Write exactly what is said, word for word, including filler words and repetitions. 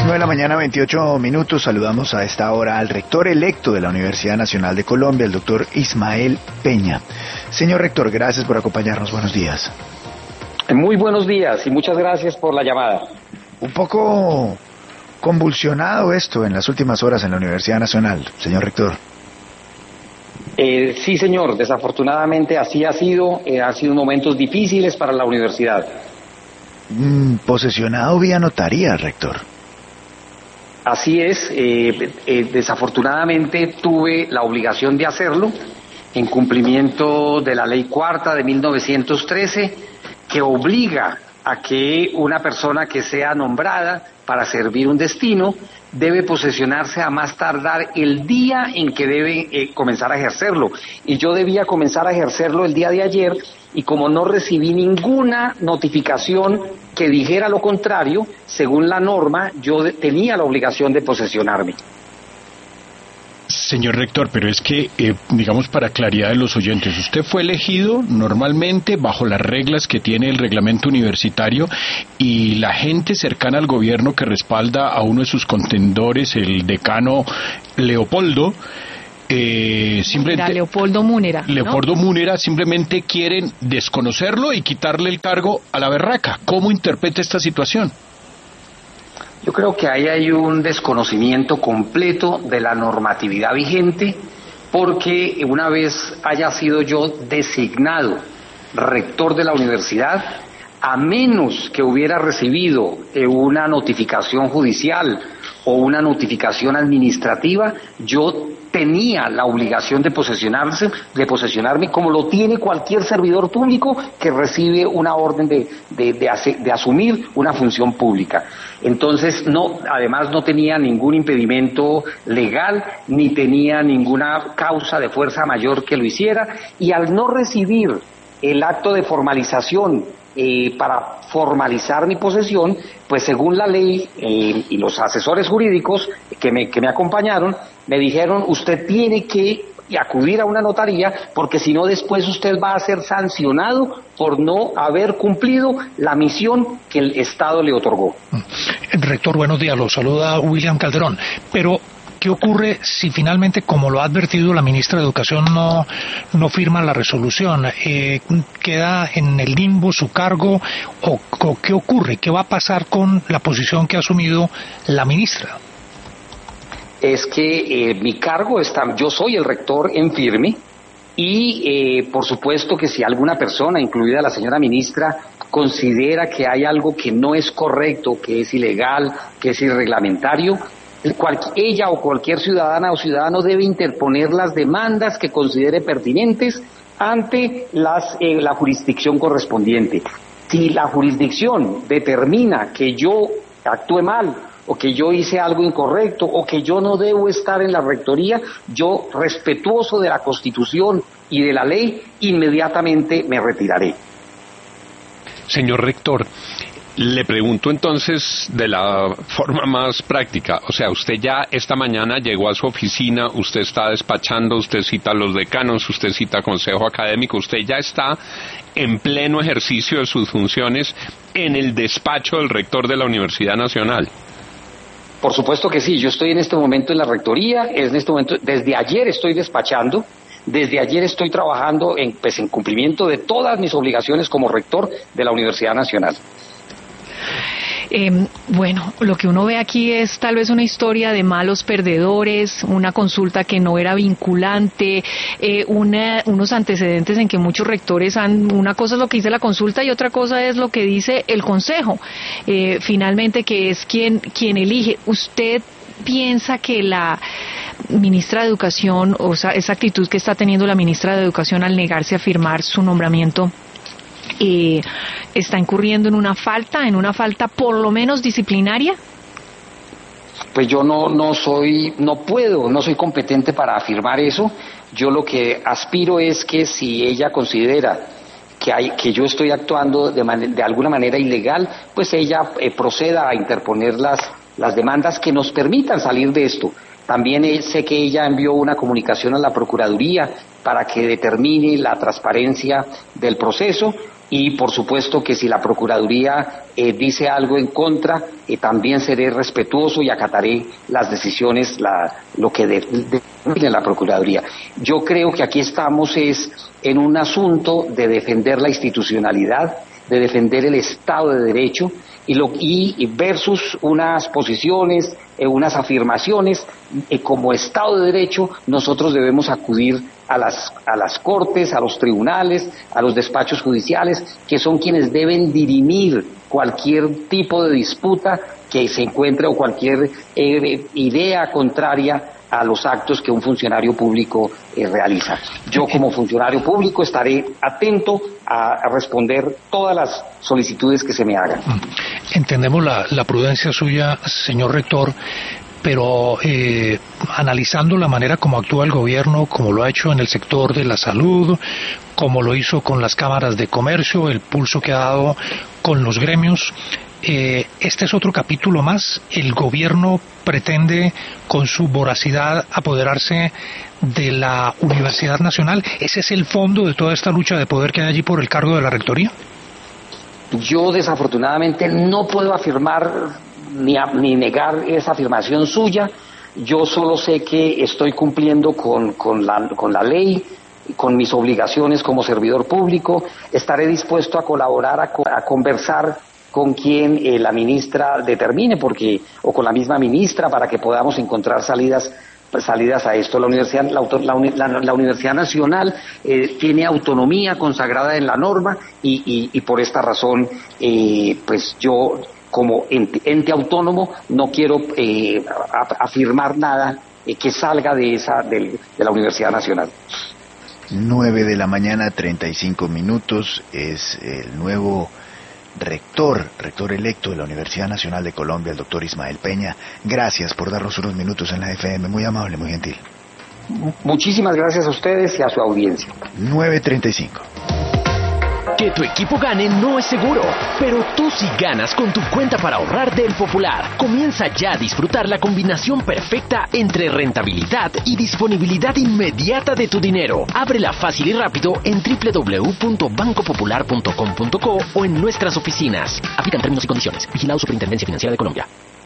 nueve de la mañana, veintiocho minutos. Saludamos a esta hora al rector electo de la Universidad Nacional de Colombia, el doctor Ismael Peña. Señor rector, gracias por acompañarnos. Buenos días. Muy buenos días y muchas gracias por la llamada. Un poco convulsionado esto en las últimas horas en la Universidad Nacional, señor rector. Eh, sí, señor, desafortunadamente así ha sido, eh, han sido momentos difíciles para la universidad. Mm, posesionado vía notaría, rector. Así es, eh, eh, desafortunadamente tuve la obligación de hacerlo en cumplimiento de la ley cuarta de mil novecientos trece, que obliga a que una persona que sea nombrada para servir un destino debe posesionarse a más tardar el día en que debe eh, comenzar a ejercerlo. Y yo debía comenzar a ejercerlo el día de ayer, y como no recibí ninguna notificación que dijera lo contrario, según la norma, yo de, tenía la obligación de posesionarme. Señor rector, pero es que, eh, digamos, para claridad de los oyentes, usted fue elegido normalmente bajo las reglas que tiene el reglamento universitario, y la gente cercana al gobierno que respalda a uno de sus contendores, el decano Leopoldo, eh, simplemente... Leopoldo Múnera, ¿no? Leopoldo Múnera, simplemente quieren desconocerlo y quitarle el cargo a la berraca. ¿Cómo interpreta esta situación? Yo creo que ahí hay un desconocimiento completo de la normatividad vigente, porque una vez haya sido yo designado rector de la universidad, a menos que hubiera recibido una notificación judicial o una notificación administrativa, yo tenía la obligación de posesionarse, de posesionarme, como lo tiene cualquier servidor público que recibe una orden de, de, de, hacer, de asumir una función pública. Entonces, no, además no tenía ningún impedimento legal, ni tenía ninguna causa de fuerza mayor que lo hiciera, y al no recibir el acto de formalización eh, para formalizar mi posesión, pues según la ley eh, y los asesores jurídicos que me, que me acompañaron, me dijeron: usted tiene que acudir a una notaría, porque si no después usted va a ser sancionado por no haber cumplido la misión que el Estado le otorgó. Rector, buenos días, lo saluda William Calderón. Pero, ¿qué ocurre si finalmente, como lo ha advertido la ministra de Educación, no, no firma la resolución? Eh, ¿Queda en el limbo su cargo? ¿O, o qué ocurre? ¿Qué va a pasar con la posición que ha asumido la ministra? Es que eh, mi cargo está, yo soy el rector en firme, y eh, por supuesto que si alguna persona, incluida la señora ministra, considera que hay algo que no es correcto, que es ilegal, que es irreglamentario, cual, ella o cualquier ciudadana o ciudadano debe interponer las demandas que considere pertinentes ante las, eh, la jurisdicción correspondiente. Si la jurisdicción determina que yo actúe mal, o que yo hice algo incorrecto, o que yo no debo estar en la rectoría, yo, respetuoso de la Constitución y de la ley, inmediatamente me retiraré. Señor rector, le pregunto entonces de la forma más práctica, o sea, usted ya esta mañana llegó a su oficina, usted está despachando, usted cita a los decanos, usted cita consejo académico, usted ya está en pleno ejercicio de sus funciones en el despacho del rector de la Universidad Nacional. Por supuesto que sí, yo estoy en este momento en la rectoría, en este momento, desde ayer estoy despachando, desde ayer estoy trabajando en, pues, en cumplimiento de todas mis obligaciones como rector de la Universidad Nacional. Eh, bueno, lo que uno ve aquí es tal vez una historia de malos perdedores, una consulta que no era vinculante, eh, una, unos antecedentes en que muchos rectores han, una cosa es lo que dice la consulta y otra cosa es lo que dice el consejo, eh, finalmente, que es quien, quien elige. ¿Usted piensa que la ministra de Educación, o sea, esa actitud que está teniendo la ministra de Educación al negarse a firmar su nombramiento, Eh, está incurriendo en una falta, en una falta por lo menos disciplinaria? Pues yo no, no soy, no puedo, no soy competente para afirmar eso. Yo lo que aspiro es que si ella considera que hay, que yo estoy actuando de, man, de alguna manera ilegal, pues ella eh, proceda a interponer las, las demandas que nos permitan salir de esto. También eh, sé que ella envió una comunicación a la Procuraduría para que determine la transparencia del proceso. y por supuesto que si la Procuraduría eh, dice algo en contra, eh, también seré respetuoso y acataré las decisiones, la, lo que determine la Procuraduría. Yo creo que aquí estamos es en un asunto de defender la institucionalidad, de defender el Estado de Derecho, y, lo, y versus unas posiciones, eh, unas afirmaciones, eh, como Estado de Derecho nosotros debemos acudir a las, a las cortes, a los tribunales, a los despachos judiciales, que son quienes deben dirimir cualquier tipo de disputa que se encuentre o cualquier eh, idea contraria a los actos que un funcionario público eh, realiza. Yo como funcionario público estaré atento a, a responder todas las solicitudes que se me hagan. Entendemos la, la prudencia suya, señor rector, pero eh, analizando la manera como actúa el gobierno, como lo ha hecho en el sector de la salud, como lo hizo con las cámaras de comercio, el pulso que ha dado con los gremios, eh, este es otro capítulo más. El gobierno pretende con su voracidad apoderarse de la Universidad Nacional. ¿Ese es el fondo de toda esta lucha de poder que hay allí por el cargo de la rectoría? Yo desafortunadamente no puedo afirmar ni, a, ni negar esa afirmación suya. Yo solo sé que estoy cumpliendo con, con, la, con la ley, con mis obligaciones como servidor público. Estaré dispuesto a colaborar, a, a conversar con quien eh, la ministra determine, porque o con la misma ministra, para que podamos encontrar salidas salidas a esto. La Universidad, la, la, la, la Universidad Nacional eh, tiene autonomía consagrada en la norma y, y, y por esta razón, eh, pues yo como ente, ente autónomo no quiero eh, a, afirmar nada eh, que salga de esa de, de la Universidad Nacional. nueve de la mañana, treinta y cinco minutos, es el nuevo rector, rector electo de la Universidad Nacional de Colombia, el doctor Ismael Peña. Gracias por darnos unos minutos en la F M, muy amable, muy gentil. Muchísimas gracias a ustedes y a su audiencia. nueve treinta y cinco. Que tu equipo gane no es seguro, pero tú sí ganas con tu cuenta para ahorrar del Popular. Comienza ya a disfrutar la combinación perfecta entre rentabilidad y disponibilidad inmediata de tu dinero. Ábrela fácil y rápido en doble u doble u doble u punto banco popular punto com punto co o en nuestras oficinas. Aplican términos y condiciones. Vigilado Superintendencia Financiera de Colombia.